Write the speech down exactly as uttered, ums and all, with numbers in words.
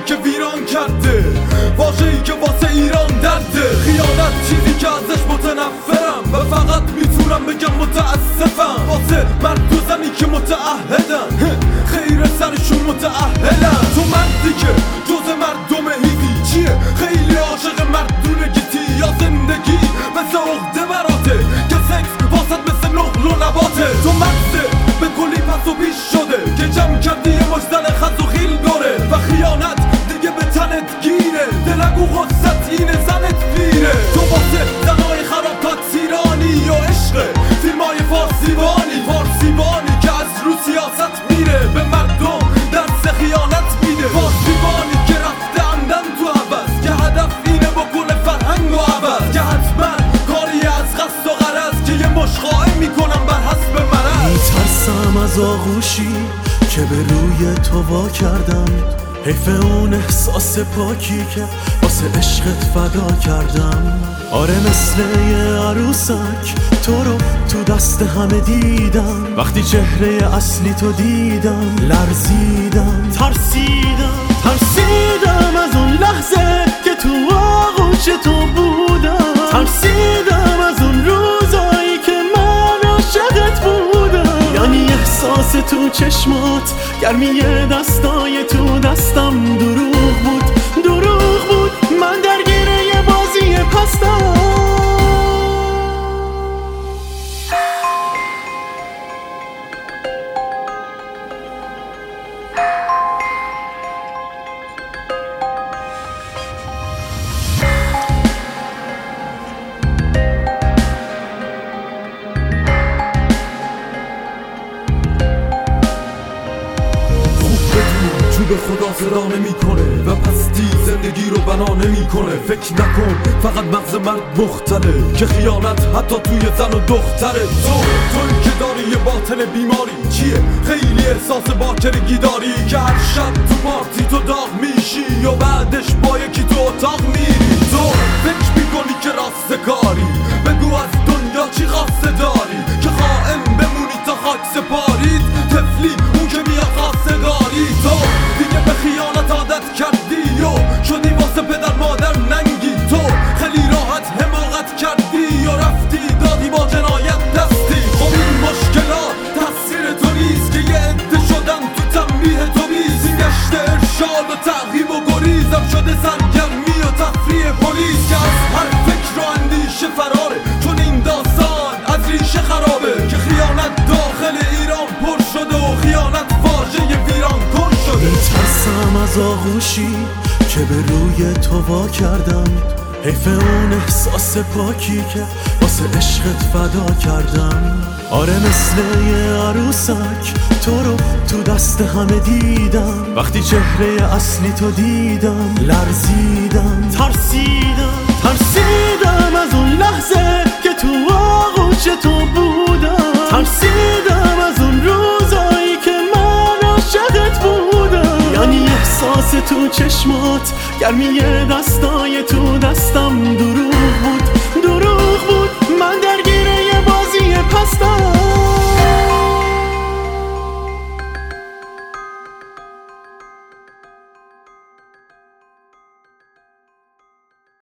که ویران کرده، واژه‌ای که واسه ایران درده. خیانت چیزی که ازش متنفرم و فقط میتونم بگم متاسفم واسه مرد و زنی که متعهدن، خیر سرشون متأهلن. تو مردی که جز مردم هیزی چیه؟ خیلی عاشق مردونگیتی یا زندگی مثل عقده براته که سکس واسط مثل نقل و نباته. تو مرده به کلی پس و پیش شده که جمع کردی یه مجدل خز و خیل داره و خیانت دیگه به تنت گیره. دلگو خودست اینه زنت پیره. تو واسه زنای خرابات ایرانی و عشق فیلمای فارسیبانی فارسیبانی که از رو سیاست میره به مردم درس خیانت میده. فارسیبانی که رفته عمدن تو عوض که هدف اینه بکنه فرهنگ و عوض، که حتما کاری از قصد و غرض که یه مشخائه میکنم بر حسب مرض. میترسم از آغوشی که به روی تو وا کردم، حیف اون احساس پاکی که واسه عشقت فدا کردم. آره مثل یه عروسک تو رو تو دست همه دیدم، وقتی چهره اصلی تو دیدم لرزیدم، ترسیدم ترسیدم از اون لحظه که تو آغوش تو بودم، ترسیدم از اون روزایی که من عاشقت بودم. یعنی احساس تو چشمات، گرمی دستای تو دستم دروغ بود دروغ بود. من درگیر یه بازی پستم. به خدا صدا نمیکنه و پستی زندگی رو بنا نمیکنه. فکر نکن فقط مغز مرد مختله که خیانت حتی توی زن و دختره. تو توی که داری یه باطن بیماری چیه؟ خیلی احساس باکرگی داری که هر شب تو پارتی تو داغ میشی و بعدش با یکی تو اتاق میری. تو فکر میکنی که راست کاری، بگو از دنیا چی خواسته داری که خائن بمونی تا خاک سپارید طفلی اون که میاد خواستگاری. تو دیگه به خیانت عادت کردی و شدی واسه پدر مادر ننگی. تو خیلی راحت حماقت کردی و رفتی دادی با جنایت دستی. خب این مشکلات تقصیر تو نیست که یه عده شدن تو تنبیه تو بیز. این گشت ارشاد و تعقیب و گریزم شده سرگرمی و تفریح پلیس که از هر فکر و اندیشه فراره، چون این داستان از ریشه خرابه که خیانت داخل ایران پر شده و خیانت واژه ویران کن شده. میترسم از آغوشی که به روی تو وا کردم، حیف اون احساس پاکی که واسه عشقت فدا کردم. آره مثل یه عروسک تو رو تو دست همه دیدم، وقتی چهره اصلی تو دیدم لرزیدم، ترسیدم ترسیدم از اون لحظه که تو آغوش تو بودم، ترسیدم از اون روزایی که من عاشقت بودم. یعنی احساس تو چشمات، گرمی دستای تو دستم دروغ بود